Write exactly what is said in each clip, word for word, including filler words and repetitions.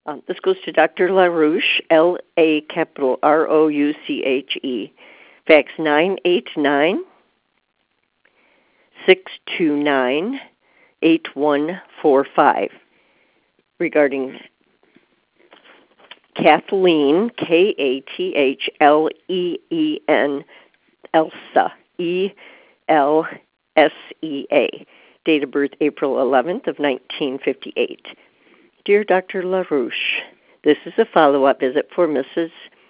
Um, this goes to Doctor LaRouche, L A capital R O U C H E, fax nine eight nine, six two nine, eight one four five, regarding Kathleen, K A T H L E E N, Elsa, E L S E A, date of birth April eleventh of nineteen fifty-eight. Dear Doctor LaRouche, this is a follow-up visit for Missus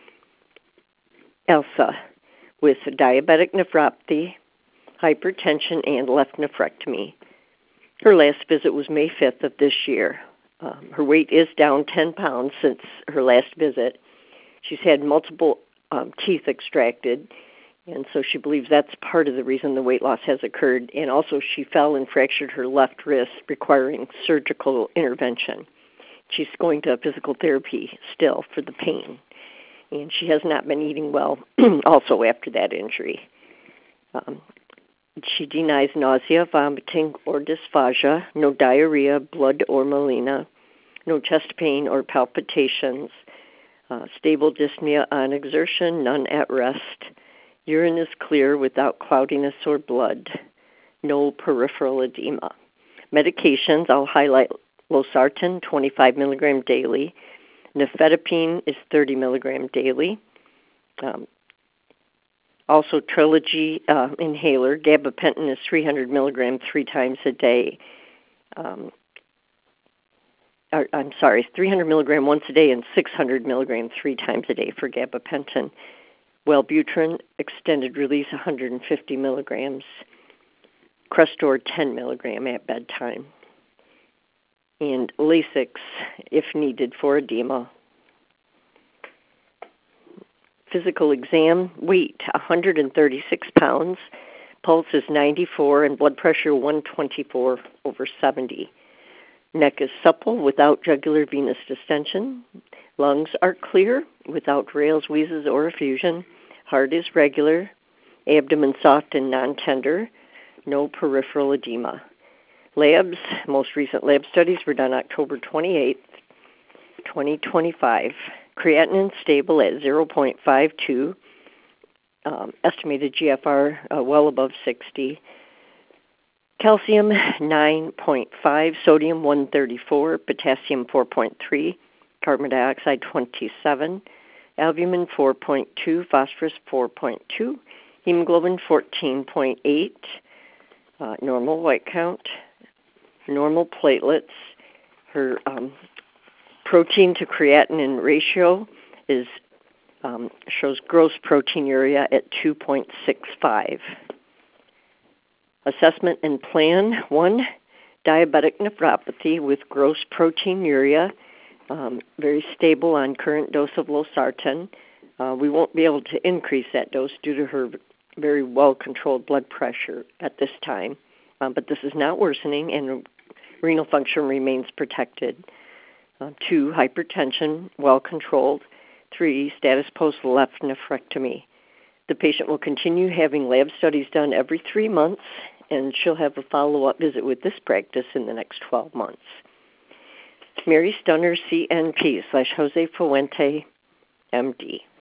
Elsa with diabetic nephropathy, hypertension, and left nephrectomy. Her last visit was May fifth of this year. Um, her weight is down ten pounds since her last visit. She's had multiple um, teeth extracted, and so she believes that's part of the reason the weight loss has occurred. And also she fell and fractured her left wrist, requiring surgical intervention. She's going to physical therapy still for the pain, and she has not been eating well also after that injury. Um, she denies nausea, vomiting, or dysphagia, no diarrhea, blood, or melena, no chest pain or palpitations, uh, stable dyspnea on exertion, none at rest. Urine is clear without cloudiness or blood, no peripheral edema. Medications, I'll highlight losartan, twenty-five milligram daily. Nifedipine is thirty milligram daily. Um, also, Trilogy uh, inhaler. Gabapentin is three hundred milligram three times a day. Um, or, I'm sorry, three hundred milligram once a day and six hundred milligram three times a day for gabapentin. Wellbutrin, extended release, one hundred fifty milligrams. Crestor, ten milligram at bedtime. And Lasix, if needed, for edema. Physical exam, weight, one hundred thirty-six pounds. Pulse is ninety-four, and blood pressure one twenty-four over seventy. Neck is supple without jugular venous distension. Lungs are clear without rales, wheezes, or effusion. Heart is regular. Abdomen soft and non-tender. No peripheral edema. Labs, most recent lab studies were done October twenty-eighth, twenty twenty-five. Creatinine stable at zero point five two. Um, estimated G F R uh, well above sixty. Calcium nine point five, sodium one thirty-four, potassium four point three, carbon dioxide twenty-seven, albumin four point two, phosphorus four point two, hemoglobin fourteen point eight, uh, normal white count, normal platelets. Her um, protein to creatinine ratio is um, shows gross proteinuria at two point six five. Assessment and plan, one, diabetic nephropathy with gross proteinuria, um, very stable on current dose of losartan. Uh, we won't be able to increase that dose due to her very well-controlled blood pressure at this time, um, but this is not worsening and renal function remains protected. Uh, two, hypertension, well-controlled. Three, status post left nephrectomy. The patient will continue having lab studies done every three months, and she'll have a follow-up visit with this practice in the next twelve months. Mary Stunner, C N P, slash Jose Fuente, M D.